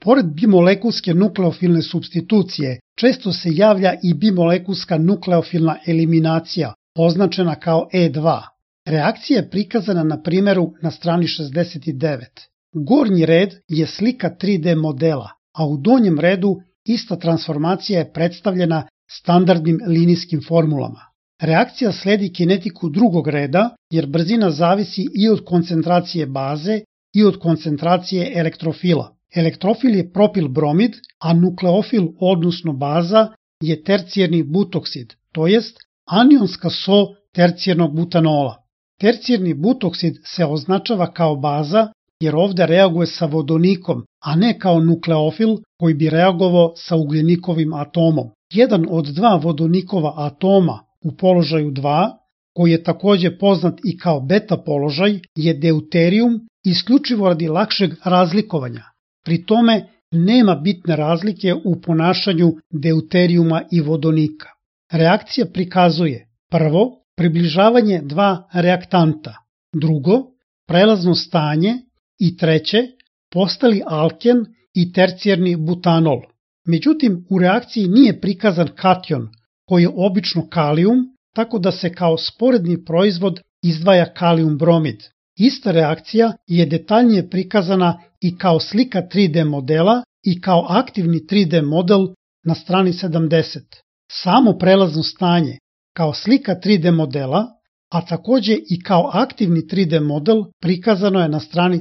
Pored bimolekulske nukleofilne supstitucije, često se javlja i bimolekulska nukleofilna eliminacija, označena kao E2. Reakcija je prikazana na primjeru na strani 69. Gornji red je slika 3D modela, a u donjem redu ista transformacija je predstavljena standardnim linijskim formulama. Reakcija sledi kinetiku drugog reda, jer brzina zavisi i od koncentracije baze i od koncentracije elektrofila. Elektrofil je propil bromid, a nukleofil, odnosno baza, je tercijerni butoksid, to jest anionska so tercijernog butanola. Tercijerni butoksid se označava kao baza jer ovde reaguje sa vodonikom, a ne kao nukleofil koji bi reagovao sa ugljenikovim atomom. Jedan od dva vodonikova atoma u položaju 2, koji je takođe poznat i kao beta položaj, je deuterijum isključivo radi lakšeg razlikovanja. Pri tome nema bitne razlike u ponašanju deuterijuma i vodonika. Reakcija prikazuje prvo, približavanje dva reaktanta, drugo, prelazno stanje i treće, postali alken i tercijerni butanol. Međutim, u reakciji nije prikazan kation, koji je obično kalijum, tako da se kao sporedni proizvod izdvaja kalijum bromid. Ista reakcija je detaljnije prikazana i kao slika 3D modela i kao aktivni 3D model na strani 70. Samo prelazno stanje kao slika 3D modela, a takođe i kao aktivni 3D model prikazano je na strani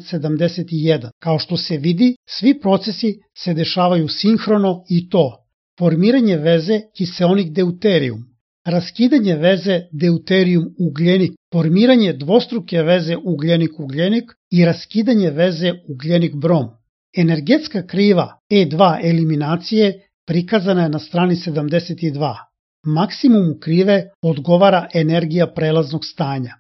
71. Kao što se vidi, svi procesi se dešavaju sinhrono i to: formiranje veze kiseonik deuterijum, raskidanje veze deuterijum-ugljenik, formiranje dvostruke veze ugljenik-ugljenik i raskidanje veze ugljenik-brom. Energetska kriva E2 eliminacije prikazana je na strani 72. Maksimumu krive odgovara energija prelaznog stanja.